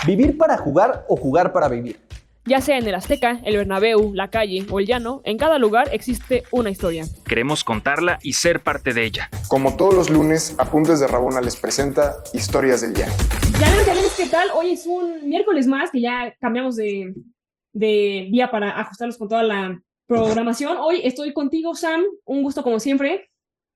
¿Vivir para jugar o jugar para vivir? Ya sea en el Azteca, el Bernabéu, la calle o el llano, en cada lugar existe una historia. Queremos contarla y ser parte de ella. Como todos los lunes, Apuntes de Rabona les presenta Historias del Llano. Ya ven, ¿qué tal? Hoy es un miércoles más que ya cambiamos de día para ajustarnos con toda la programación. Hoy estoy contigo, Sam. Un gusto como siempre.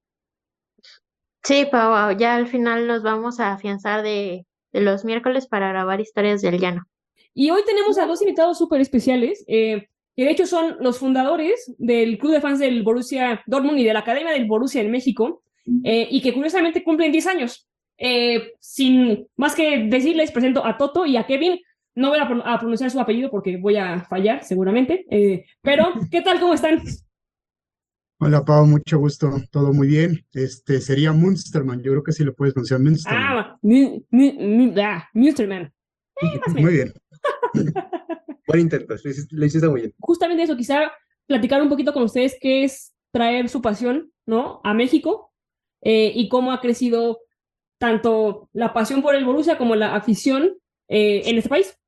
Sí, Pau, ya al final nos vamos a afianzar de los miércoles para grabar Historias del Llano. Y hoy tenemos a dos invitados súper especiales, que de hecho son los fundadores del club de fans del Borussia Dortmund y de la Academia del Borussia en México, y que curiosamente cumplen 10 años. Sin más que decirles, presento a Toto y a Kevin. No voy a pronunciar su apellido porque voy a fallar seguramente, pero ¿qué tal? ¿Cómo están? Hola Pau, mucho gusto, todo muy bien. Sería Munsterman, yo creo que sí lo puedes pronunciar, Munsterman. Munsterman. Muy bien. Buen intento, lo hiciste muy bien. Justamente eso, quizá platicar un poquito con ustedes qué es traer su pasión, ¿no?, a México, y cómo ha crecido tanto la pasión por el Borussia como la afición en este país.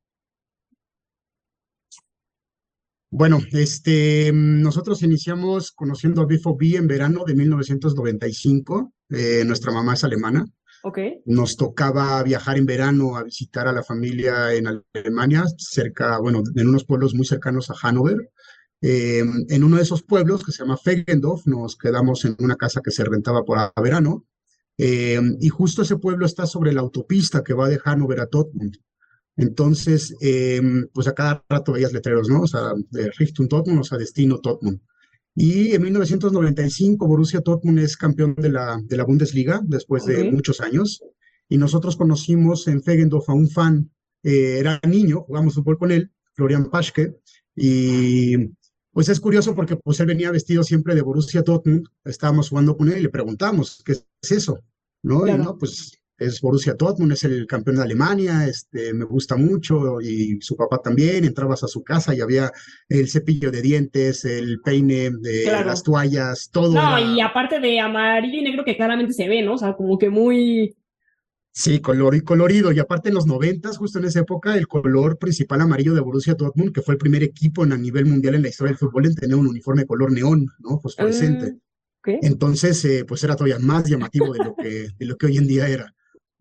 Bueno, nosotros iniciamos conociendo a BVB en verano de 1995. Nuestra mamá es alemana. Okay. Nos tocaba viajar en verano a visitar a la familia en Alemania, en unos pueblos muy cercanos a Hannover. En uno de esos pueblos, que se llama Feggendorf, nos quedamos en una casa que se rentaba por a verano. Y justo ese pueblo está sobre la autopista que va de Hannover a Dortmund. Entonces, pues a cada rato veías letreros, ¿no? O sea, de Richtung Dortmund, o sea, destino Dortmund. Y en 1995 Borussia Dortmund es campeón de la Bundesliga después de muchos años. Y nosotros conocimos en Feggendorf a un fan, era niño, jugamos fútbol con él, Florian Paschke, y pues es curioso porque pues él venía vestido siempre de Borussia Dortmund, estábamos jugando con él y le preguntamos, ¿qué es eso? ¿No? Claro. Y no, pues es Borussia Dortmund, es el campeón de Alemania, me gusta mucho, y su papá también. Entrabas a su casa y había el cepillo de dientes, el peine, las toallas, todo. No, y aparte de amarillo y negro que claramente se ve, ¿no? O sea, como que muy... Sí, colorido, y aparte en los 90, justo en esa época, el color principal amarillo de Borussia Dortmund, que fue el primer equipo a nivel mundial en la historia del fútbol en tener un uniforme color neón, ¿no? Fosforescente. Entonces, pues era todavía más llamativo de lo que hoy en día era.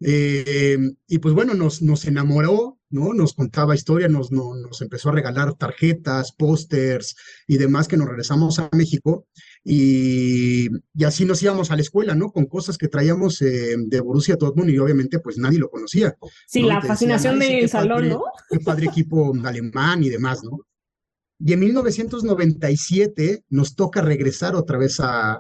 Y pues bueno, nos enamoró, ¿no? Nos contaba historias, nos empezó a regalar tarjetas, pósters y demás, que nos regresamos a México, y así nos íbamos a la escuela, ¿no? Con cosas que traíamos de Borussia Dortmund, y obviamente pues nadie lo conocía. Sí, ¿no? la fascinación del salón, ¿no? Qué padre equipo alemán y demás, ¿no? Y en 1997 nos toca regresar otra vez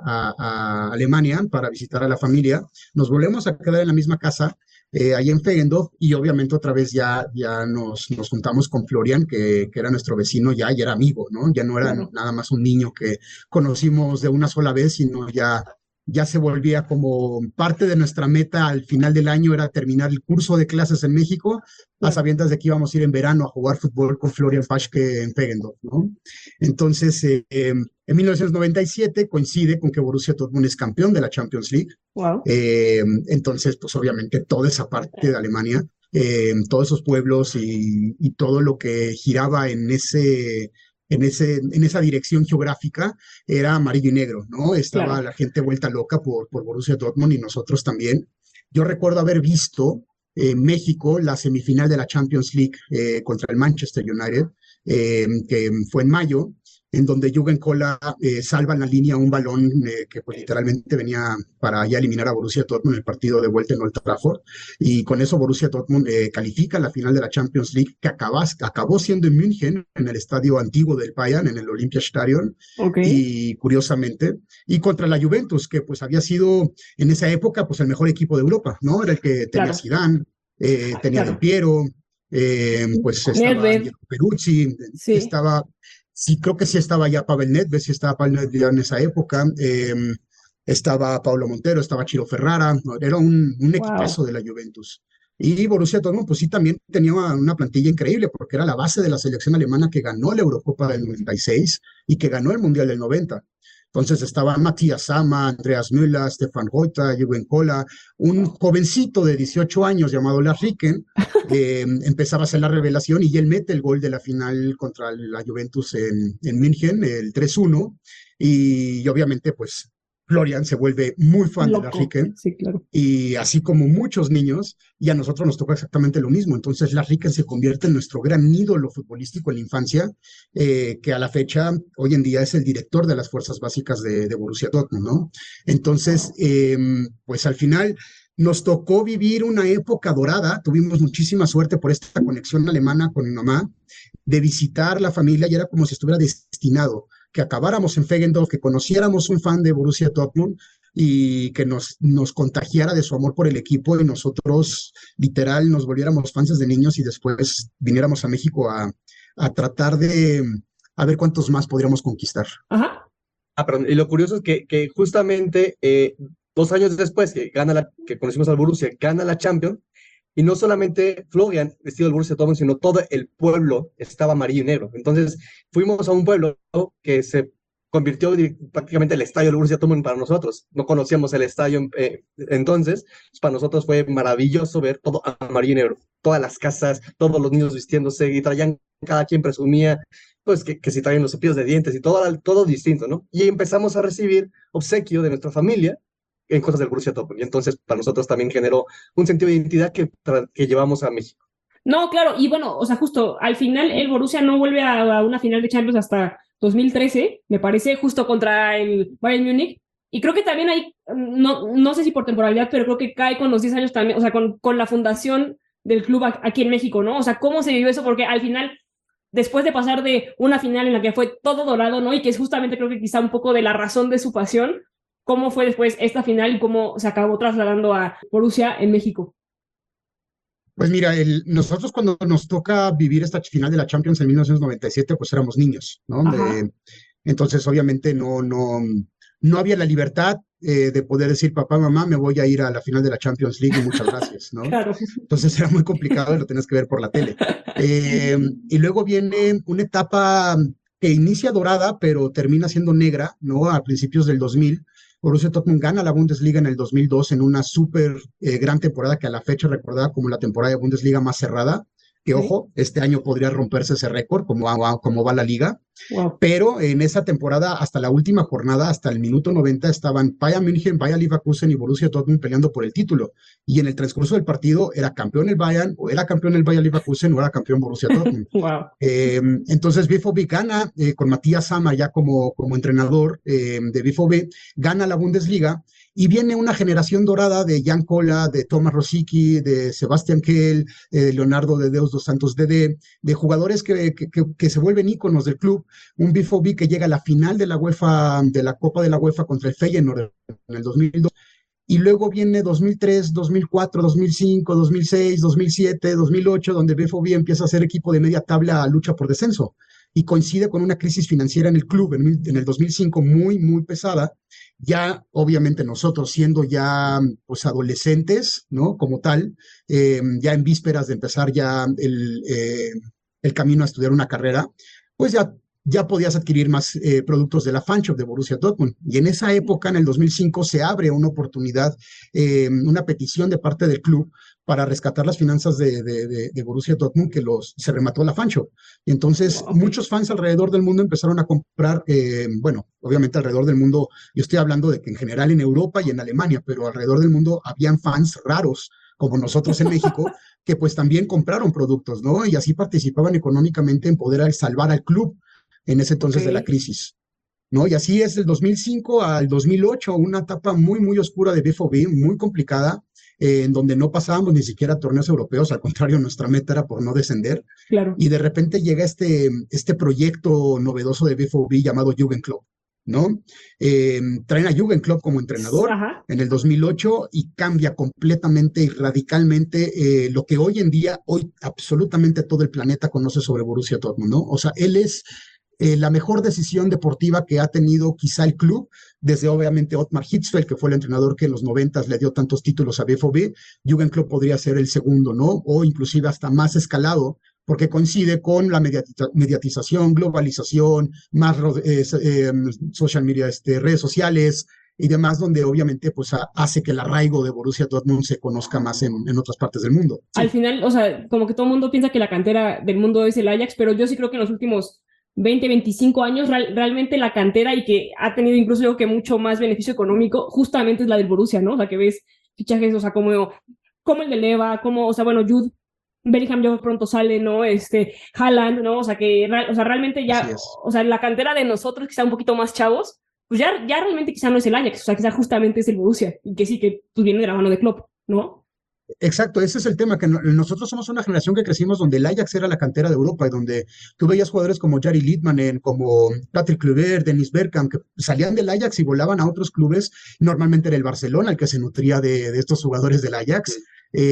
a Alemania para visitar a la familia. Nos volvemos a quedar en la misma casa, ahí en Feggendorf, y obviamente otra vez ya nos juntamos con Florian, que era nuestro vecino ya, y era amigo, ¿no? Ya no era nada más un niño que conocimos de una sola vez, sino ya se volvía como parte de nuestra meta. Al final del año era terminar el curso de clases en México, a sabiendas de que íbamos a ir en verano a jugar fútbol con Florian Paschke en Feggendorf, ¿no? Entonces, en 1997 coincide con que Borussia Dortmund es campeón de la Champions League. Wow. Entonces, pues obviamente toda esa parte de Alemania, todos esos pueblos y todo lo que giraba en esa dirección geográfica era amarillo y negro, ¿no? Estaba la gente vuelta loca por Borussia Dortmund, y nosotros también. Yo recuerdo haber visto en México la semifinal de la Champions League contra el Manchester United, que fue en mayo, en donde Jürgen Kohler salva en la línea un balón que pues literalmente venía para ya eliminar a Borussia Dortmund en el partido de vuelta en Old Trafford, y con eso Borussia Dortmund califica la final de la Champions League, que acabó siendo en München, en el estadio antiguo del Bayern, en el Olympiastadion, y curiosamente, y contra la Juventus, que pues había sido en esa época pues el mejor equipo de Europa, ¿no? Era el que tenía Zidane, tenía Del Piero, pues estaba Peruzzi, estaba... Sí, creo que sí estaba ya Pavel Nedved, sí estaba Pavel Nedved ya en esa época, estaba Paulo Montero, estaba Chiro Ferrara, era un equipazo de la Juventus. Y Borussia Dortmund, pues sí, también tenía una plantilla increíble, porque era la base de la selección alemana que ganó la Eurocopa del 96 y que ganó el Mundial del 90. Entonces estaban Matías Sama, Andreas Müller, Stefan Reuter, Jürgen Kohler, un jovencito de 18 años llamado Lars Ricken, empezaba a hacer la revelación y él mete el gol de la final contra la Juventus en München, el 3-1, y obviamente pues Florian se vuelve muy fan de Lars Ricken, sí, claro. y así como muchos niños, y a nosotros nos toca exactamente lo mismo. Entonces Lars Ricken se convierte en nuestro gran ídolo futbolístico en la infancia, que a la fecha, hoy en día, es el director de las fuerzas básicas de Borussia Dortmund, ¿no? Entonces, pues al final nos tocó vivir una época dorada, tuvimos muchísima suerte por esta conexión alemana con mi mamá, de visitar la familia, y era como si estuviera destinado que acabáramos en Feggendorf, que conociéramos un fan de Borussia Dortmund y que nos contagiara de su amor por el equipo, y nosotros literal nos volviéramos fans desde niños y después viniéramos a México a tratar de a ver cuántos más podríamos conquistar. Ajá. Perdón, y lo curioso es que justamente 2 años después que conocimos al Borussia, gana la Champions, y no solamente Florian, vestido del Borussia Dortmund, sino todo el pueblo estaba amarillo y negro. Entonces fuimos a un pueblo que se convirtió prácticamente el estadio del Borussia Dortmund para nosotros. No conocíamos el estadio entonces, para nosotros fue maravilloso ver todo amarillo y negro. Todas las casas, todos los niños vistiéndose, y traían, cada quien presumía pues que si traían los cepillos de dientes y todo distinto, ¿no? Y empezamos a recibir obsequio de nuestra familia en cosas del Borussia Dortmund. Y entonces para nosotros también generó un sentido de identidad que llevamos a México. No, claro, y bueno, o sea, justo al final el Borussia no vuelve a una final de Champions hasta 2013, me parece, justo contra el Bayern Múnich, y creo que también hay, no sé si por temporalidad, pero creo que cae con los 10 años también, o sea, con la fundación del club aquí en México, ¿no? O sea, ¿cómo se vivió eso? Porque al final, después de pasar de una final en la que fue todo dorado, ¿no? Y que es justamente creo que quizá un poco de la razón de su pasión, ¿cómo fue después esta final y cómo se acabó trasladando a Borussia en México? Pues mira, nosotros cuando nos toca vivir esta final de la Champions en 1997, pues éramos niños, ¿no? Entonces, obviamente, no había la libertad de poder decir, papá, mamá, me voy a ir a la final de la Champions League y muchas gracias, ¿no? Claro. Entonces era muy complicado y lo tenías que ver por la tele. Y luego viene una etapa que inicia dorada, pero termina siendo negra, ¿no? A principios del 2000. Borussia Dortmund gana la Bundesliga en el 2002 en una súper gran temporada que a la fecha recordada como la temporada de Bundesliga más cerrada, que ojo, este año podría romperse ese récord como va la liga. Wow. Pero en esa temporada, hasta la última jornada, hasta el minuto 90, estaban Bayern München, Bayer Leverkusen y Borussia Dortmund peleando por el título. Y en el transcurso del partido era campeón el Bayern, o era campeón el Bayer Leverkusen, o era campeón Borussia Dortmund. Wow. Entonces BVB gana, con Matías Sammer ya como entrenador de BVB, gana la Bundesliga. Y viene una generación dorada de Jan Koller, de Thomas Rosicky, de Sebastian Kehl, Leonardo de Deus dos Santos de jugadores que se vuelven íconos del club. Un BVB que llega a la final de la UEFA, de la Copa de la UEFA contra el Feyenoord en el 2002. Y luego viene 2003, 2004, 2005, 2006, 2007, 2008, donde BVB empieza a ser equipo de media tabla a lucha por descenso. Y coincide con una crisis financiera en el club en el 2005 muy, muy pesada. Ya, obviamente, nosotros siendo ya pues adolescentes, ¿no? Como tal, ya en vísperas de empezar ya el camino a estudiar una carrera, pues ya podías adquirir más productos de la fanshop de Borussia Dortmund. Y en esa época, en el 2005, se abre una oportunidad, una petición de parte del club para rescatar las finanzas de Borussia Dortmund, que se remató la fanshop. Y entonces muchos fans alrededor del mundo empezaron a comprar, bueno, obviamente alrededor del mundo, yo estoy hablando de que en general en Europa y en Alemania, pero alrededor del mundo habían fans raros, como nosotros en México, que pues también compraron productos, ¿no? Y así participaban económicamente en poder salvar al club en ese entonces de la crisis, ¿no? Y así es del 2005 al 2008, una etapa muy, muy oscura de BVB, muy complicada, en donde no pasábamos ni siquiera torneos europeos, al contrario, nuestra meta era por no descender. Claro. Y de repente llega este proyecto novedoso de BVB llamado Jürgen Klopp, ¿no? Traen a Jürgen Klopp como entrenador en el 2008 y cambia completamente y radicalmente lo que hoy absolutamente todo el planeta conoce sobre Borussia Dortmund, ¿no? O sea, él es la mejor decisión deportiva que ha tenido quizá el club, desde obviamente Ottmar Hitzfeld, que fue el entrenador que en los 90 le dio tantos títulos a BVB. Jürgen Klopp podría ser el segundo, ¿no? O inclusive hasta más escalado, porque coincide con la mediatización, globalización, más social media, redes sociales y demás, donde obviamente pues hace que el arraigo de Borussia Dortmund se conozca más en otras partes del mundo. Sí. Al final, o sea, como que todo el mundo piensa que la cantera del mundo es el Ajax, pero yo sí creo que en los últimos 20, 25 años realmente la cantera y que ha tenido incluso yo que mucho más beneficio económico justamente es la del Borussia, ¿no? O sea, que ves fichajes, o sea, como el de Leva, como, o sea, bueno, Jude Bellingham ya pronto sale, ¿no? Haaland, ¿no? O sea, realmente ya, o sea, la cantera de nosotros, quizá un poquito más chavos, pues ya realmente quizá no es el Ajax, o sea, quizá justamente es el Borussia, y que sí, que pues viene de la mano de Klopp, ¿no? Exacto, ese es el tema, que nosotros somos una generación que crecimos donde el Ajax era la cantera de Europa y donde tú veías jugadores como Jari Littmanen, como Patrick Kluivert, Dennis Bergkamp, que salían del Ajax y volaban a otros clubes, normalmente era el Barcelona el que se nutría de estos jugadores del Ajax.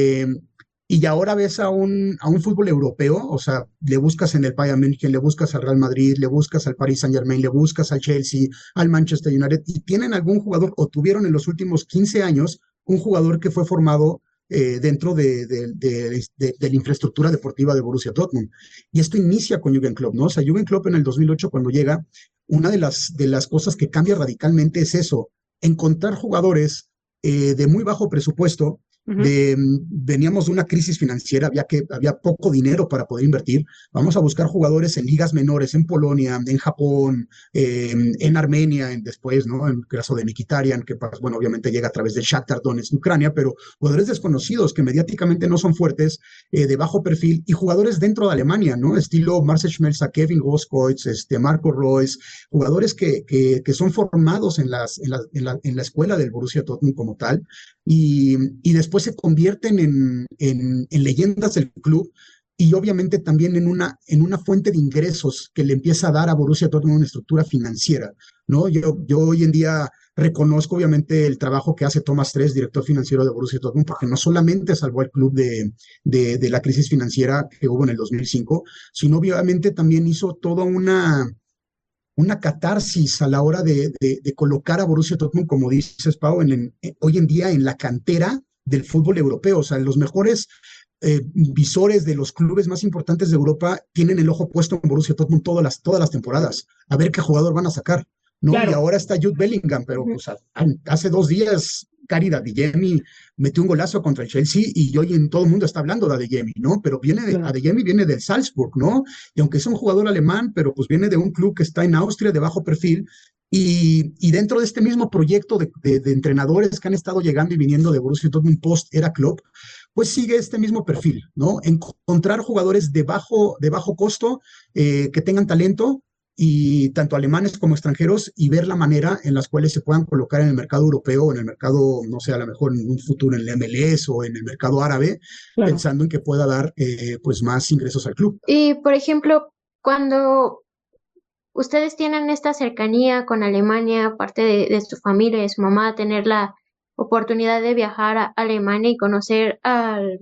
Y ahora ves a un fútbol europeo, o sea, le buscas en el Bayern München, le buscas al Real Madrid, le buscas al Paris Saint-Germain, le buscas al Chelsea, al Manchester United, y tienen algún jugador, o tuvieron en los últimos 15 años, un jugador que fue formado dentro de la infraestructura deportiva de Borussia Dortmund. Y esto inicia con Jürgen Klopp, ¿no? O sea, Jürgen Klopp en el 2008, cuando llega, una de las cosas que cambia radicalmente es eso, encontrar jugadores de muy bajo presupuesto. Veníamos de una crisis financiera, había poco dinero para poder invertir. Vamos a buscar jugadores en ligas menores, en Polonia, en Japón, en Armenia, después, ¿no? En el caso de Mkhitaryan, que, bueno, obviamente llega a través del Shakhtar Donetsk de Ucrania, pero jugadores desconocidos que mediáticamente no son fuertes, de bajo perfil, y jugadores dentro de Alemania, ¿no? Estilo Marcel Schmelzer, Kevin Grosskreutz, Marco Reus, jugadores que son formados en la escuela del Borussia Dortmund como tal, y después se convierten en leyendas del club y obviamente también en una fuente de ingresos que le empieza a dar a Borussia Dortmund una estructura financiera, ¿no? Yo hoy en día reconozco obviamente el trabajo que hace Thomas Stress, director financiero de Borussia Dortmund, porque no solamente salvó al club de la crisis financiera que hubo en el 2005, sino obviamente también hizo toda una catarsis a la hora de colocar a Borussia Dortmund, como dices, Pau, hoy en día en la cantera del fútbol europeo. O sea, los mejores visores de los clubes más importantes de Europa tienen el ojo puesto en Borussia Dortmund todas las temporadas, a ver qué jugador van a sacar, ¿no? Claro. Y ahora está Jude Bellingham, pero pues, hace 2 días Karim Adeyemi metió un golazo contra el Chelsea y hoy en todo el mundo está hablando de Adeyemi, ¿no? Pero Adeyemi viene del Salzburg, ¿no? Y aunque es un jugador alemán, pero pues viene de un club que está en Austria de bajo perfil, y dentro de este mismo proyecto de entrenadores que han estado llegando y viniendo de Borussia Dortmund post era Klopp, pues sigue este mismo perfil, ¿no? Encontrar jugadores de bajo costo, que tengan talento, y tanto alemanes como extranjeros, y ver la manera en las cuales se puedan colocar en el mercado europeo o en el mercado, no sé, a lo mejor en un futuro en el MLS o en el mercado árabe, claro, pensando en que pueda dar pues más ingresos al club. Y, por ejemplo, cuando ustedes tienen esta cercanía con Alemania, aparte de su familia, de su mamá, tener la oportunidad de viajar a Alemania y conocer al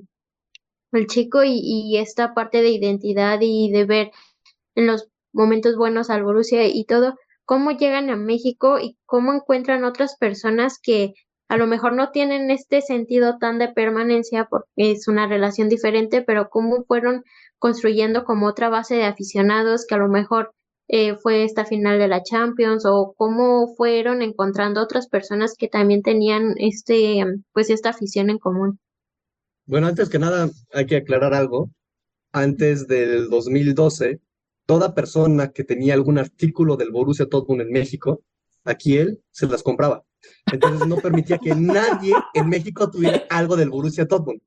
chico y esta parte de identidad y de ver en los momentos buenos al Borussia y todo, ¿cómo llegan a México y cómo encuentran otras personas que a lo mejor no tienen este sentido tan de permanencia porque es una relación diferente, pero cómo fueron construyendo como otra base de aficionados que a lo mejor fue esta final de la Champions, o cómo fueron encontrando otras personas que también tenían pues esta afición en común? Bueno, antes que nada hay que aclarar algo. Antes del 2012, toda persona que tenía algún artículo del Borussia Dortmund en México, aquí él se las compraba. Entonces no permitía que nadie en México tuviera algo del Borussia Dortmund.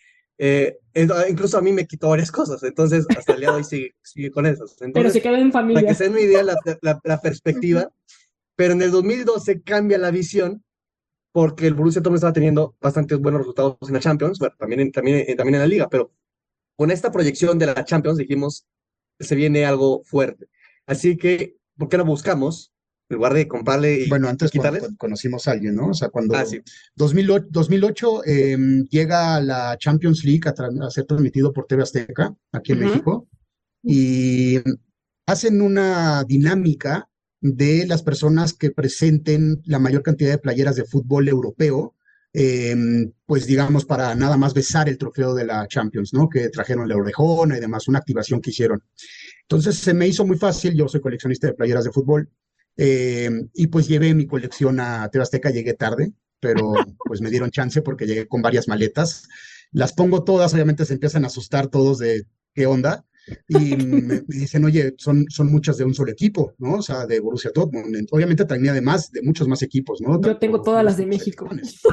Incluso a mí me quitó varias cosas, entonces hasta el día de hoy sigue con esas. Entonces, pero se quedó en familia. Para que se den una idea la perspectiva, pero en el 2012 cambia la visión porque el Borussia Dortmund estaba teniendo bastantes buenos resultados en la Champions, bueno, también en la Liga, pero con esta proyección de la Champions dijimos, se viene algo fuerte. Así que, ¿por qué no buscamos? En lugar de comprarle y bueno, antes quitarles. Conocimos a alguien, ¿no? O sea, cuando 2008 llega la Champions League a ser transmitido por TV Azteca, aquí en México, y hacen una dinámica de las personas que presenten la mayor cantidad de playeras de fútbol europeo pues digamos, para nada más besar el trofeo de la Champions, ¿no? Que trajeron la orejona y demás, una activación que hicieron. Entonces se me hizo muy fácil, yo soy coleccionista de playeras de fútbol, y pues llevé mi colección a TV Azteca, llegué tarde, pero pues me dieron chance porque llegué con varias maletas. Las pongo todas, obviamente se empiezan a asustar todos de qué onda, y me dicen, oye, son muchas de un solo equipo, ¿no? O sea, de Borussia Dortmund. Obviamente tenía además de muchos más equipos, ¿no? Yo tengo todas las de México.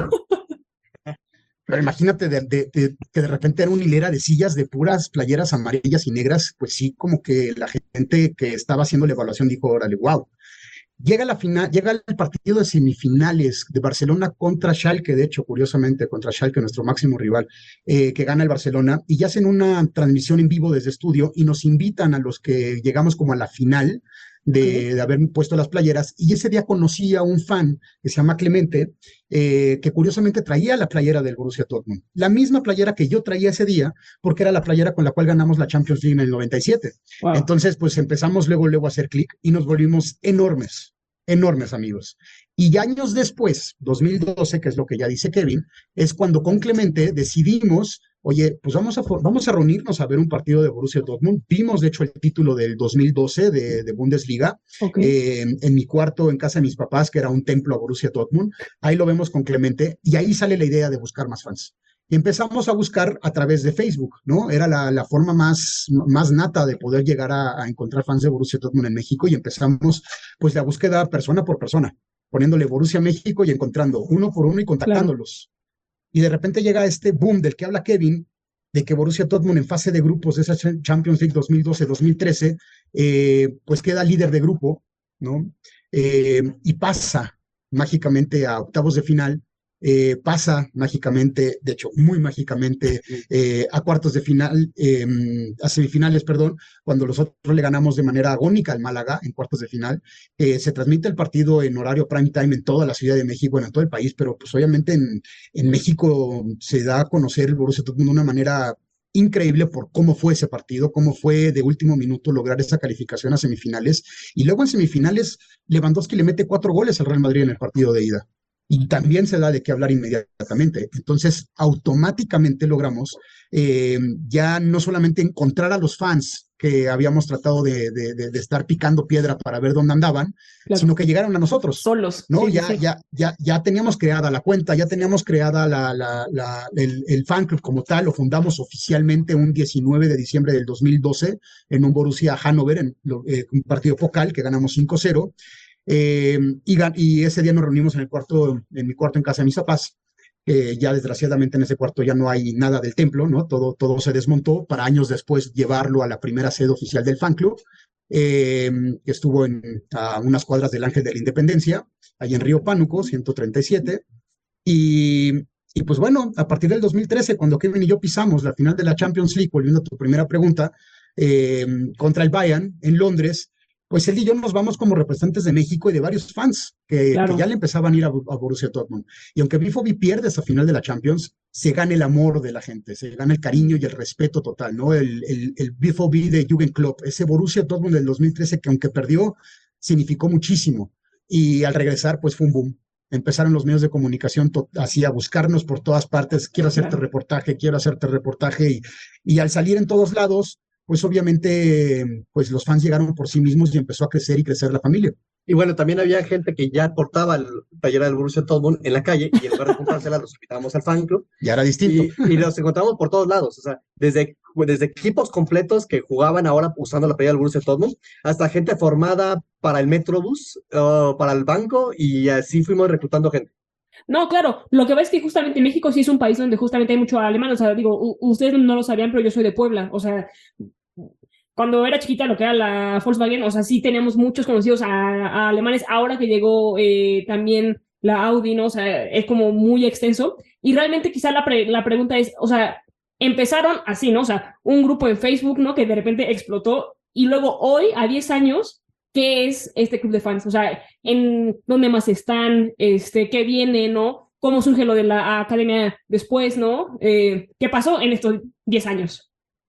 Pero imagínate que de repente era una hilera de sillas de puras playeras amarillas y negras, pues sí, como que la gente que estaba haciendo la evaluación dijo, órale, wow. Llega la final, llega el partido de semifinales de Barcelona contra Schalke, de hecho, curiosamente, contra Schalke, nuestro máximo rival, que gana el Barcelona, y hacen una transmisión en vivo desde estudio y nos invitan a los que llegamos como a la final de haber puesto las playeras, y ese día conocí a un fan que se llama Clemente, que curiosamente traía la playera del Borussia Dortmund, la misma playera que yo traía ese día, porque era la playera con la cual ganamos la Champions League en el 97. Wow. Entonces, pues empezamos luego a hacer clic y nos volvimos enormes amigos. Y años después, 2012, que es lo que ya dice Kevin, es cuando con Clemente decidimos, oye, pues vamos a reunirnos a ver un partido de Borussia Dortmund. Vimos, de hecho, el título del 2012 de Bundesliga, en mi cuarto, en casa de mis papás, que era un templo a Borussia Dortmund. Ahí lo vemos con Clemente y ahí sale la idea de buscar más fans. Y empezamos a buscar a través de Facebook, ¿no? Era la forma más nata de poder llegar a encontrar fans de Borussia Dortmund en México, y empezamos pues la búsqueda persona por persona, poniéndole Borussia México y encontrando uno por uno y contactándolos. Claro. Y de repente llega este boom del que habla Kevin, de que Borussia Dortmund en fase de grupos de esa Champions League 2012-2013, pues queda líder de grupo, ¿no? Y pasa mágicamente a octavos de final, pasa mágicamente, de hecho, muy mágicamente, a cuartos de final, a semifinales, perdón, cuando nosotros le ganamos de manera agónica al Málaga en cuartos de final. Se transmite el partido en horario prime time en toda la Ciudad de México, bueno, en todo el país, pero pues obviamente en México se da a conocer el Borussia Dortmund de una manera increíble por cómo fue ese partido, cómo fue de último minuto lograr esa calificación a semifinales, y luego en semifinales Lewandowski le mete 4 goles al Real Madrid en el partido de ida. Y también se da de qué hablar inmediatamente. Entonces, automáticamente logramos ya no solamente encontrar a los fans que habíamos tratado de estar picando piedra para ver dónde andaban, claro, sino que llegaron a nosotros. Solos. ¿No? Sí, ya teníamos creada la cuenta, ya teníamos creada el fan club como tal. Lo fundamos oficialmente un 19 de diciembre del 2012 en un Borussia Hannover, en un partido focal que ganamos 5-0. Y ese día nos reunimos en mi cuarto en casa de mis papás. Ya desgraciadamente en ese cuarto ya no hay nada del templo, ¿no? Todo se desmontó para años después llevarlo a la primera sede oficial del fan club, que estuvo a unas cuadras del Ángel de la Independencia, ahí en Río Pánuco, 137. Y pues bueno, a partir del 2013, cuando Kevin y yo pisamos la final de la Champions League, volviendo a tu primera pregunta, contra el Bayern en Londres, pues él y yo nos vamos como representantes de México y de varios fans que ya le empezaban a ir a Borussia Dortmund. Y aunque BVB pierde esa final de la Champions, se gana el amor de la gente, se gana el cariño y el respeto total, ¿no? El BVB de Jürgen Klopp, ese Borussia Dortmund del 2013 que aunque perdió, significó muchísimo. Y al regresar, pues fue un boom. Empezaron los medios de comunicación así a buscarnos por todas partes, quiero hacerte reportaje, y al salir en todos lados, pues obviamente pues los fans llegaron por sí mismos y empezó a crecer y crecer la familia. Y bueno, también había gente que ya portaba el playera del Borussia Dortmund en la calle, y en lugar de comprársela los invitábamos al fan club. Ya era distinto. Y los encontramos por todos lados, o sea, desde equipos completos que jugaban ahora usando la playera del Borussia Dortmund, hasta gente formada para el Metrobús, para el banco, y así fuimos reclutando gente. No, claro, lo que ves es que justamente México sí es un país donde justamente hay mucho alemán, o sea, digo, ustedes no lo sabían, pero yo soy de Puebla, o sea, cuando era chiquita lo que era la Volkswagen, o sea, sí teníamos muchos conocidos a alemanes, ahora que llegó también la Audi, ¿no? O sea, es como muy extenso, y realmente quizá la pregunta es, o sea, empezaron así, ¿no? O sea, un grupo en Facebook, ¿no? Que de repente explotó, y luego hoy, a 10 años, ¿qué es este club de fans? O sea, ¿en dónde más están? ¿Qué viene, no? ¿Cómo surge lo de la academia después, no? ¿Qué pasó en estos 10 años?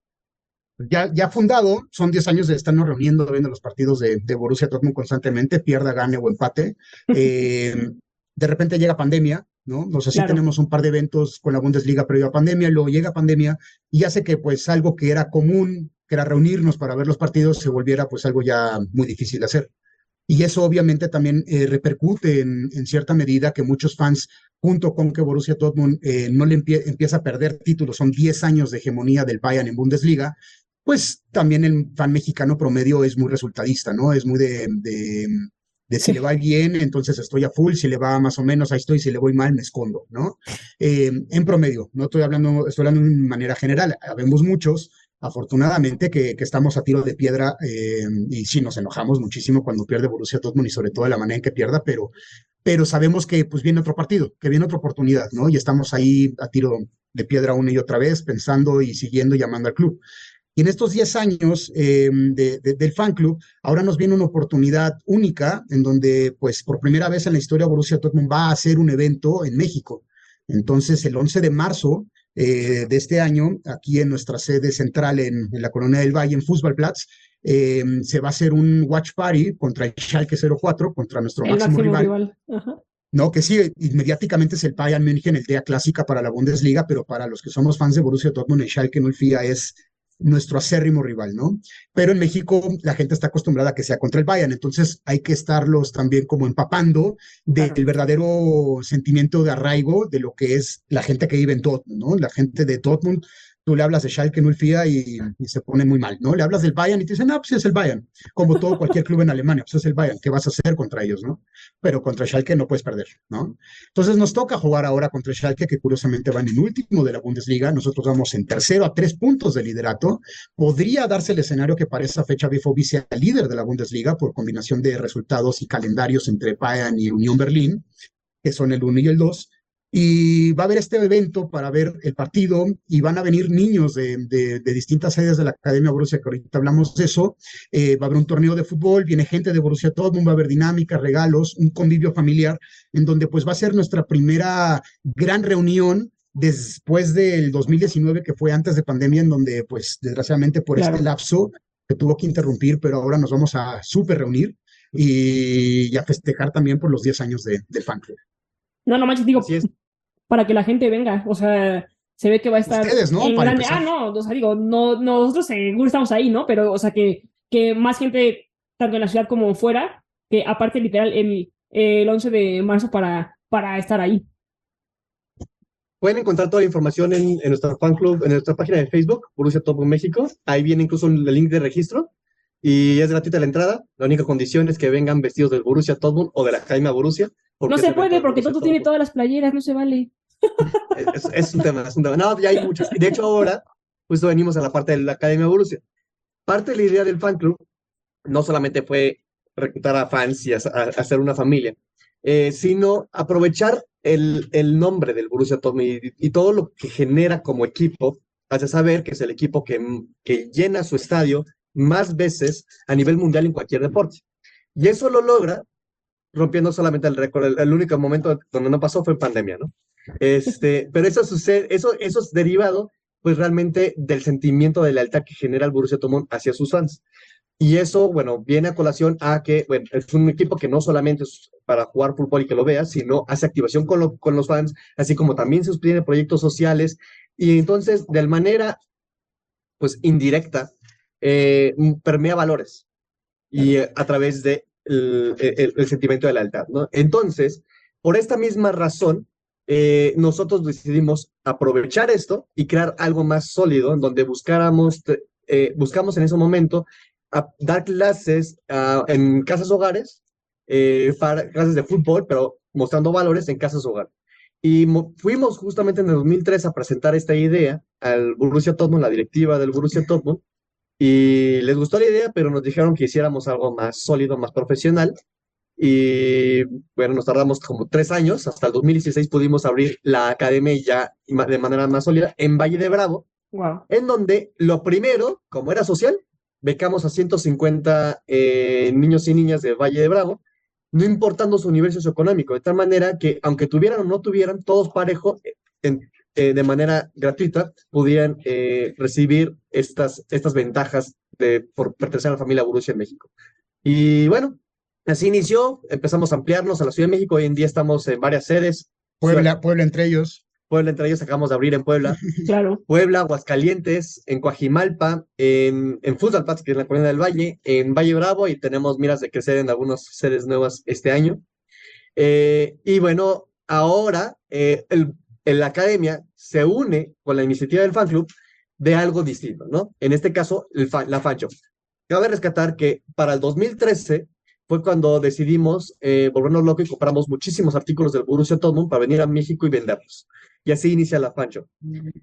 Ya fundado, son 10 años de estarnos reuniendo, viendo los partidos de Borussia Dortmund constantemente, pierda, gane o empate. De repente llega pandemia, ¿no? O sea, sí Claro. tenemos un par de eventos con la Bundesliga previo a pandemia, luego llega pandemia y hace que pues algo que era común, que era reunirnos para ver los partidos, se volviera pues algo ya muy difícil de hacer. Y eso obviamente también repercute en cierta medida que muchos fans, junto con que Borussia Dortmund no le empieza a perder títulos, son 10 años de hegemonía del Bayern en Bundesliga, pues también el fan mexicano promedio es muy resultadista, ¿no? Es muy de si le va bien, entonces estoy a full, si le va más o menos, ahí estoy, si le voy mal, me escondo, ¿no? En promedio, no estoy hablando, estoy hablando de manera general, habemos muchos, afortunadamente, que estamos a tiro de piedra y sí nos enojamos muchísimo cuando pierde Borussia Dortmund y sobre todo de la manera en que pierda, pero sabemos que pues viene otro partido, que viene otra oportunidad, ¿no? Y estamos ahí a tiro de piedra una y otra vez, pensando y siguiendo y llamando al club. Y en estos 10 años del fan club, ahora nos viene una oportunidad única en donde, pues, por primera vez en la historia, Borussia Dortmund va a hacer un evento en México. Entonces, el 11 de marzo de este año, aquí en nuestra sede central en la Colonia del Valle, en Fußballplatz, se va a hacer un watch party contra el Schalke 04, contra nuestro El máximo máximo rival. rival. Ajá. No, que sí, inmediatamente es el Bayern München, el día clásica para la Bundesliga, pero para los que somos fans de Borussia Dortmund, el Schalke 04 es nuestro acérrimo rival, ¿no? Pero en México la gente está acostumbrada a que sea contra el Bayern, entonces hay que estarlos también como empapando del verdadero sentimiento de arraigo de lo que es la gente que vive en Dortmund, ¿no? La gente de Dortmund, tú le hablas de Schalke 04 y se pone muy mal, ¿no? Le hablas del Bayern y te dicen, no, pues es el Bayern, como todo cualquier club en Alemania, pues es el Bayern, ¿qué vas a hacer contra ellos, no? Pero contra Schalke no puedes perder, ¿no? Entonces nos toca jugar ahora contra Schalke, que curiosamente van en último de la Bundesliga, nosotros vamos en tercero a 3 puntos de liderato. Podría darse el escenario que para esa fecha BVB sea líder de la Bundesliga por combinación de resultados y calendarios entre Bayern y Unión Berlín, que son el 1 y el 2. Y va a haber este evento para ver el partido y van a venir niños de distintas sedes de la Academia Borussia, que ahorita hablamos de eso. Va a haber un torneo de fútbol, viene gente de Borussia Dortmund, va a haber dinámicas, regalos, un convivio familiar, en donde pues va a ser nuestra primera gran reunión después del 2019, que fue antes de pandemia, en donde pues desgraciadamente por este lapso que tuvo que interrumpir, pero ahora nos vamos a súper reunir y a festejar también por los 10 años del fan club. No, no manches, digo, para que la gente venga, o sea, se ve que va a estar ustedes, ¿no? en Para grande. empezar. No, o sea, digo, no, nosotros seguro estamos ahí, ¿no? Pero, o sea, que más gente, tanto en la ciudad como fuera, que aparte literal el 11 de marzo para estar ahí. Pueden encontrar toda la información en nuestro fan club, en nuestra página de Facebook, Borussia Dortmund México. Ahí viene incluso el link de registro y es gratuita la entrada. La única condición es que vengan vestidos del Borussia Dortmund o de la Academia Borussia. No se puede porque Toto tiene todas las playeras, no se vale. Es un tema, es un tema. No, ya hay muchas. De hecho, ahora, justo venimos a la parte de la Academia Borussia. Parte de la idea del fan club no solamente fue reclutar a fans y hacer una familia, sino aprovechar el nombre del Borussia Dortmund y todo lo que genera como equipo, hace saber que es el equipo que llena su estadio más veces a nivel mundial en cualquier deporte. Y eso lo logra rompiendo solamente el récord. El único momento donde no pasó fue en pandemia, ¿no? Pero eso sucede, eso es derivado, pues realmente del sentimiento de lealtad que genera el Borussia Dortmund hacia sus fans. Y eso, bueno, viene a colación a que, bueno, es un equipo que no solamente es para jugar fútbol y que lo veas, sino hace activación con los fans, así como también se tiene proyectos sociales. Y entonces, de manera, pues, indirecta, permea valores y a través de el sentimiento de lealtad, ¿no? Entonces, por esta misma razón, nosotros decidimos aprovechar esto y crear algo más sólido, en donde buscamos en ese momento dar clases en casas hogares, para clases de fútbol, pero mostrando valores en casas hogares. Y fuimos justamente en el 2003 a presentar esta idea al Borussia Dortmund, la directiva del Borussia Dortmund, y les gustó la idea, pero nos dijeron que hiciéramos algo más sólido, más profesional. Y bueno, nos tardamos como 3 años, hasta el 2016 pudimos abrir la academia ya de manera más sólida en Valle de Bravo, en donde lo primero, como era social, becamos a 150 niños y niñas de Valle de Bravo, no importando su nivel socioeconómico, de tal manera que aunque tuvieran o no tuvieran, todos parejo, de manera gratuita, pudieran recibir estas ventajas por pertenecer a la familia Borussia en México. Y bueno, así inició, empezamos a ampliarnos a la Ciudad de México, hoy en día estamos en varias sedes, Puebla entre ellos. Puebla entre ellos, acabamos de abrir en Puebla. Claro. Puebla, Aguascalientes, en Coajimalpa, en Fusalpats, que es la Colonia del Valle, en Valle Bravo, y tenemos miras de crecer en algunas sedes nuevas este año. Y bueno, ahora la academia se une con la iniciativa del fan club de algo distinto, ¿no? En este caso, la fan shop. Cabe rescatar que para el 2013 fue cuando decidimos volvernos locos y compramos muchísimos artículos del Borussia Dortmund para venir a México y venderlos. Y así inicia la fan shop.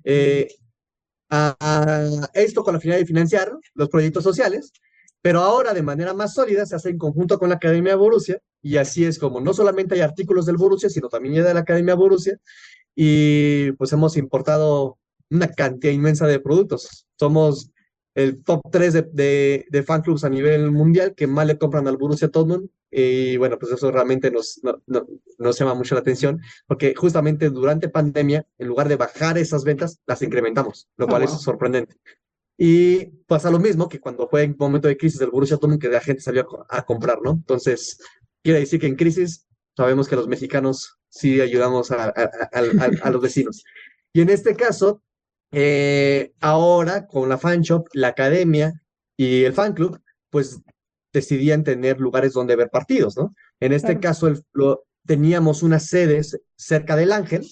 Esto con la finalidad de financiar los proyectos sociales, pero ahora de manera más sólida se hace en conjunto con la Academia Borussia, y así es como no solamente hay artículos del Borussia, sino también de la Academia Borussia, y pues hemos importado una cantidad inmensa de productos. Somos el top 3 de fan clubs a nivel mundial que más le compran al Borussia Dortmund, y bueno, pues eso realmente nos llama mucho la atención, porque justamente durante pandemia, en lugar de bajar esas ventas, las incrementamos, lo cual es sorprendente. Y pasa lo mismo que cuando fue en momento de crisis del Borussia Dortmund, que la gente salió a comprar, ¿no? Entonces, quiere decir que en crisis sabemos que los mexicanos sí ayudamos a los vecinos. Y en este caso, ahora con la fan shop, la academia y el fan club, pues decidían tener lugares donde ver partidos, ¿no? En este caso, teníamos unas sedes cerca del Ángel,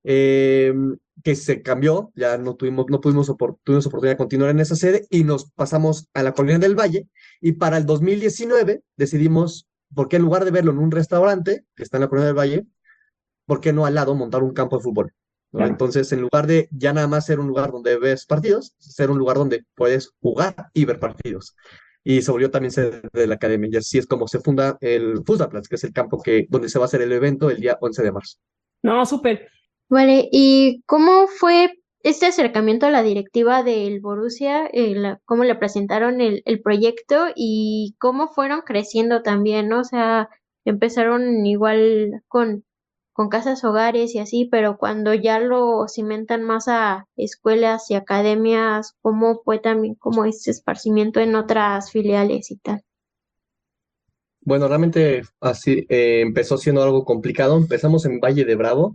que se cambió, ya no tuvimos oportunidad de continuar en esa sede, y nos pasamos a la Colonia del Valle, y para el 2019 decidimos, ¿por qué en lugar de verlo en un restaurante que está en la Colonia del Valle, por qué no al lado montar un campo de fútbol? ¿No? Entonces, en lugar de ya nada más ser un lugar donde ves partidos, ser un lugar donde puedes jugar y ver partidos. Y se volvió también sede de la academia, y así es como se funda el Fußballplatz, que es el campo donde se va a hacer el evento el día 11 de marzo. No, súper. Vale, ¿y cómo fue este acercamiento a la directiva del Borussia? ¿Cómo le presentaron el proyecto y cómo fueron creciendo también, ¿no? O sea, empezaron igual con casas hogares y así, pero cuando ya lo cimentan más a escuelas y academias, ¿cómo fue también como ese esparcimiento en otras filiales y tal? Bueno, realmente así empezó siendo algo complicado. Empezamos en Valle de Bravo,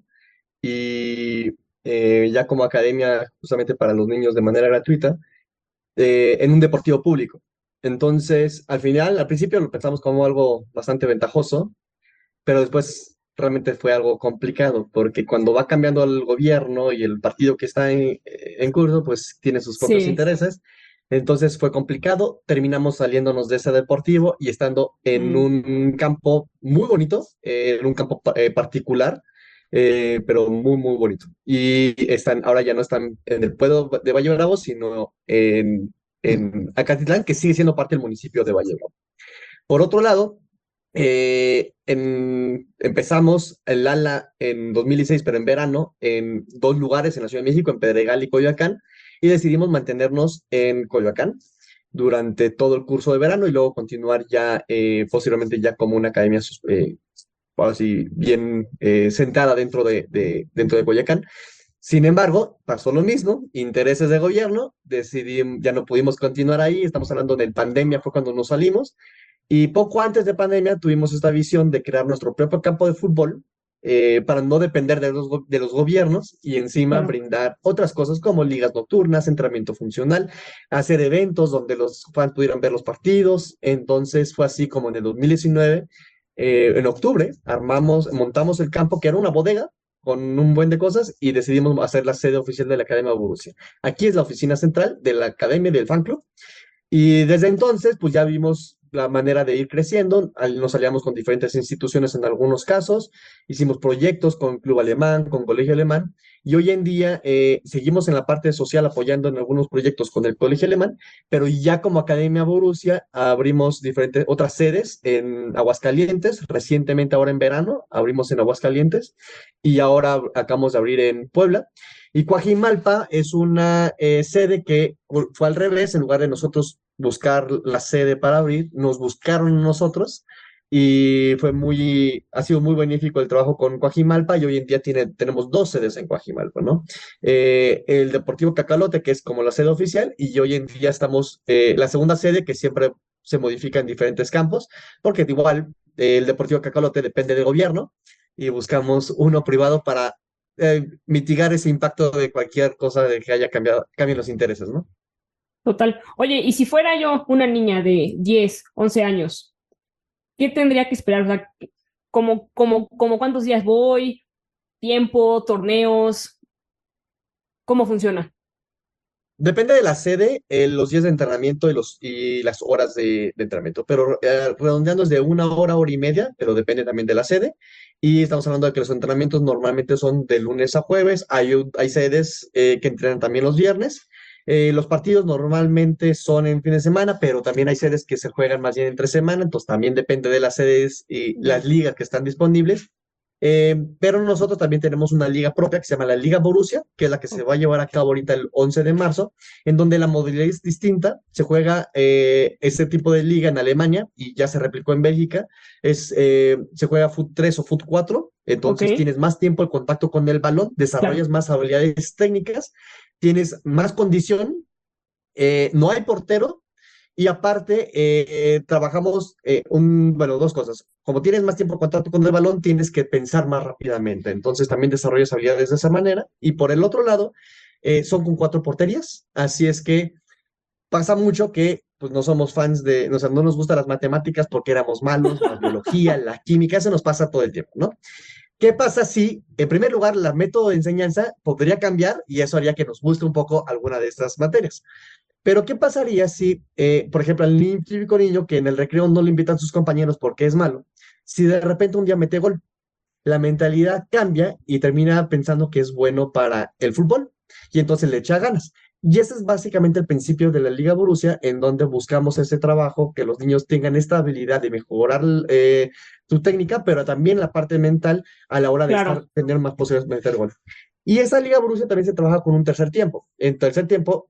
y ya como academia justamente para los niños de manera gratuita, en un deportivo público. Entonces, al principio lo pensamos como algo bastante ventajoso, pero después realmente fue algo complicado, porque cuando va cambiando el gobierno y el partido que está en curso, pues tiene sus propios intereses. Entonces fue complicado, terminamos saliéndonos de ese deportivo y estando en un campo muy bonito, en un campo particular, pero muy, muy bonito. Y ahora ya no están en el pueblo de Valle Bravo, sino en Acatitlán, que sigue siendo parte del municipio de Valle Bravo. Por otro lado, empezamos el ala en 2016, pero en verano, en 2 lugares en la Ciudad de México, en Pedregal y Coyoacán, y decidimos mantenernos en Coyoacán durante todo el curso de verano y luego continuar ya posteriormente ya como una academia así bien sentada dentro de Coyoacán. Sin embargo, pasó lo mismo, intereses de gobierno, ya no pudimos continuar ahí, estamos hablando de pandemia, fue cuando nos salimos, y poco antes de pandemia tuvimos esta visión de crear nuestro propio campo de fútbol, para no depender de los gobiernos, y encima brindar otras cosas como ligas nocturnas, entrenamiento funcional, hacer eventos donde los fans pudieran ver los partidos. Entonces fue así como en el 2019, en octubre, montamos el campo, que era una bodega con un buen de cosas, y decidimos hacer la sede oficial de la Academia Borussia. Aquí es la oficina central de la Academia y del Fan Club, y desde entonces pues ya vimos la manera de ir creciendo. Nos aliamos con diferentes instituciones en algunos casos, hicimos proyectos con Club Alemán, con Colegio Alemán, y hoy en día seguimos en la parte social apoyando en algunos proyectos con el Colegio Alemán, pero ya como Academia Borussia abrimos otras sedes en Aguascalientes, recientemente ahora en verano abrimos en Aguascalientes, y ahora acabamos de abrir en Puebla. Y Coajimalpa es una sede que fue al revés. En lugar de nosotros buscar la sede para abrir, nos buscaron nosotros, y ha sido muy benéfico el trabajo con Coajimalpa, y hoy en día tenemos 2 sedes en Coajimalpa, ¿no? El Deportivo Cacalote, que es como la sede oficial, y hoy en día estamos, la segunda sede, que siempre se modifica en diferentes campos, porque igual el Deportivo Cacalote depende del gobierno, y buscamos uno privado para mitigar ese impacto de cualquier cosa de que cambien los intereses, ¿no? Total. Oye, y si fuera yo una niña de 10, 11 años, ¿qué tendría que esperar? O sea, ¿cómo cuántos días voy? ¿Tiempo? ¿Torneos? ¿Cómo funciona? Depende de la sede, los días de entrenamiento y las horas de entrenamiento, pero redondeando es de 1 hora, 1 hora y media, pero depende también de la sede. Y estamos hablando de que los entrenamientos normalmente son de lunes a jueves, hay sedes que entrenan también los viernes. Los partidos normalmente son en fin de semana, pero también hay sedes que se juegan más bien entre semana, entonces también depende de las sedes y las ligas que están disponibles. Pero nosotros también tenemos una liga propia que se llama la Liga Borussia, que es la que se va a llevar a cabo ahorita el 11 de marzo, en donde la modalidad es distinta. Se juega este tipo de liga en Alemania y ya se replicó en Bélgica. Se juega Foot 3 o Foot 4, entonces tienes más tiempo de contacto con el balón, desarrollas más habilidades técnicas, tienes más condición, no hay portero. Y aparte, trabajamos, dos cosas. Como tienes más tiempo de contacto con el balón, tienes que pensar más rápidamente. Entonces también desarrollas habilidades de esa manera. Y por el otro lado, son con 4 porterías. Así es que pasa mucho que pues, no somos fans o sea, no nos gustan las matemáticas porque éramos malos, la biología, la química, eso nos pasa todo el tiempo, ¿no? ¿Qué pasa si, en primer lugar, el método de enseñanza podría cambiar y eso haría que nos guste un poco alguna de estas materias? Pero ¿qué pasaría si, por ejemplo, al típico niño que en el recreo no le invitan sus compañeros porque es malo, si de repente un día mete gol, la mentalidad cambia y termina pensando que es bueno para el fútbol y entonces le echa ganas? Y ese es básicamente el principio de la Liga Borussia, en donde buscamos ese trabajo, que los niños tengan esta habilidad de mejorar su técnica, pero también la parte mental a la hora de tener más posibilidades de meter gol. Y esa Liga Borussia también se trabaja con un tercer tiempo. En tercer tiempo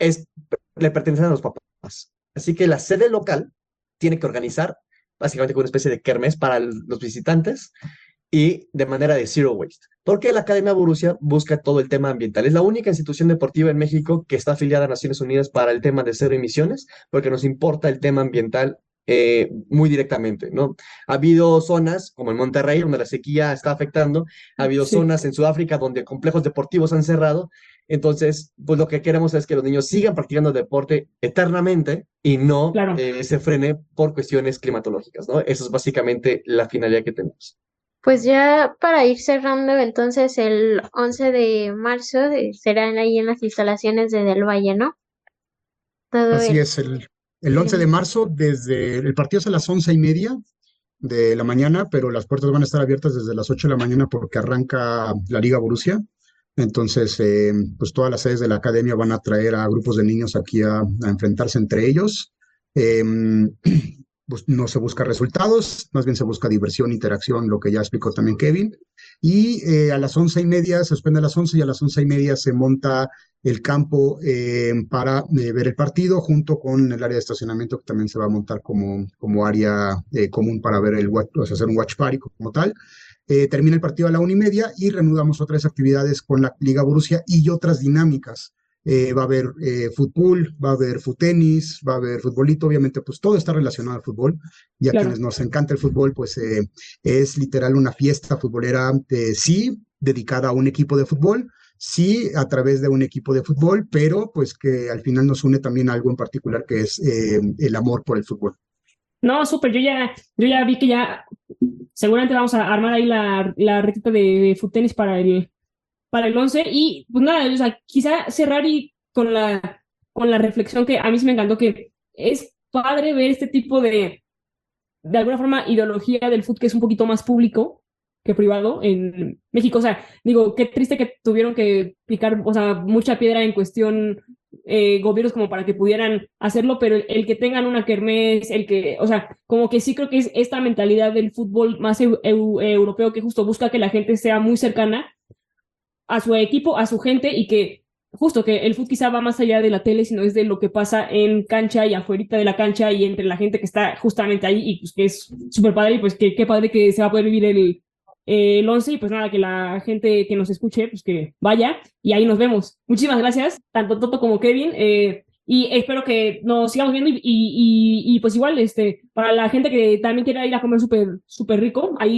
le pertenecen a los papás. Así que la sede local tiene que organizar básicamente con una especie de kermés para los visitantes y de manera de zero waste. Porque la Academia Borussia busca todo el tema ambiental. Es la única institución deportiva en México que está afiliada a Naciones Unidas para el tema de cero emisiones, porque nos importa el tema ambiental muy directamente, ¿no? Ha habido zonas como en Monterrey, donde la sequía está afectando, ha habido zonas en Sudáfrica donde complejos deportivos han cerrado. Entonces, pues lo que queremos es que los niños sigan practicando deporte eternamente y no se frene por cuestiones climatológicas, ¿no? Eso es básicamente la finalidad que tenemos. Pues ya para ir cerrando, entonces el 11 de marzo serán ahí en las instalaciones de Del Valle, ¿no? Así es, el 11 de marzo, desde el partido es a las 11:30 de la mañana, pero las puertas van a estar abiertas desde las 8 de la mañana porque arranca la Liga Borussia. Entonces, pues todas las sedes de la academia van a traer a grupos de niños aquí a enfrentarse entre ellos. Pues no se busca resultados, más bien se busca diversión, interacción, lo que ya explicó también Kevin. Y a las 11:30, se suspende a las 11 y a las 11:30 se monta el campo para ver el partido junto con el área de estacionamiento que también se va a montar como área común para ver o sea, hacer un watch party como tal. Termina el partido a la 1:30 y reanudamos otras actividades con la Liga Borussia y otras dinámicas. Va a haber fútbol, va a haber tenis, va a haber futbolito, obviamente pues todo está relacionado al fútbol y a quienes nos encanta el fútbol pues es literal una fiesta futbolera, sí, dedicada a un equipo de fútbol, sí, a través de un equipo de fútbol, pero pues que al final nos une también algo en particular que es el amor por el fútbol. No, súper, yo ya vi que ya seguramente vamos a armar ahí la retita de tenis para el 11 y pues nada, o sea, quizá cerrar y con la reflexión que a mí sí me encantó, que es padre ver este tipo de alguna forma ideología del fútbol que es un poquito más público que privado en México. O sea, digo, qué triste que tuvieron que picar, o sea, mucha piedra en cuestión gobiernos como para que pudieran hacerlo, pero el que tengan una kermés, o sea, como que sí creo que es esta mentalidad del fútbol más europeo que justo busca que la gente sea muy cercana a su equipo, a su gente, y que justo que el fútbol quizá va más allá de la tele, sino es de lo que pasa en cancha y afuera de la cancha y entre la gente que está justamente ahí, y pues que es súper padre, y pues qué padre que se va a poder vivir el 11, y pues nada, que la gente que nos escuche, pues que vaya, y ahí nos vemos. Muchísimas gracias, tanto Toto como Kevin, y espero que nos sigamos viendo, y pues igual, para la gente que también quiera ir a comer súper rico, ahí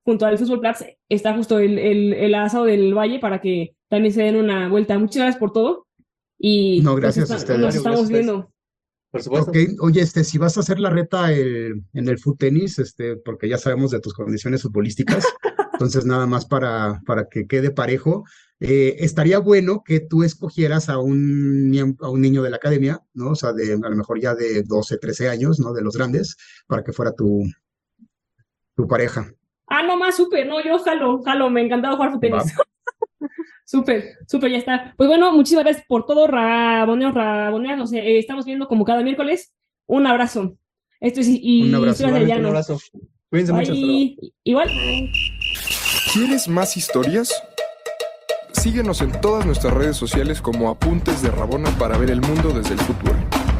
junto al Fußballplatz está justo el asado del Valle para que también se den una vuelta. Muchas gracias por todo. Y No, gracias a ustedes. nos estamos Gracias a ustedes. viendo. Por supuesto. Ok, oye, si vas a hacer la reta en el foot tenis, porque ya sabemos de tus condiciones futbolísticas, entonces nada más para que quede parejo, estaría bueno que tú escogieras a un niño de la academia, ¿no? O sea, a lo mejor ya de 12, 13 años, ¿no? De los grandes, para que fuera tu pareja. Ah, no más, súper, no, yo jalo, me encantaba jugar fútbol tenis. Súper, ya está. Pues bueno, muchísimas gracias por todo, raboneos, no sé, estamos viendo como cada miércoles. Un abrazo. Esto es Un abrazo. Historias del Llano. Un abrazo. Cuídense mucho. Hasta luego. Igual. ¿Quieres más historias? Síguenos en todas nuestras redes sociales como Apuntes de Rabona para ver el mundo desde el fútbol.